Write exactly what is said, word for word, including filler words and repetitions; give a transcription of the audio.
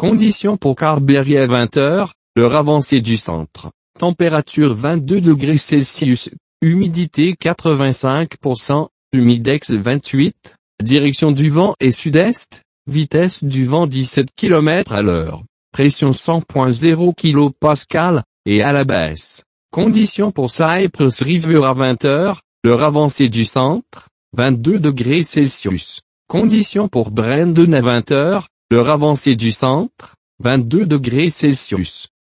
Conditions pour Carberry à vingt heures, l'heure avancée du centre. Température vingt-deux degrés Celsius, humidité quatre-vingt-cinq pour cent, humidex vingt-huit, direction du vent est sud-est, vitesse du vent dix-sept kilomètres à l'heure, pression cent virgule zéro kilopascal, et à la baisse. Conditions pour Cypress River à vingt heures, l'heure avancée du centre, vingt-deux degrés Celsius. Conditions pour Brandon à vingt heures, l'heure avancée du centre, vingt-deux degrés Celsius.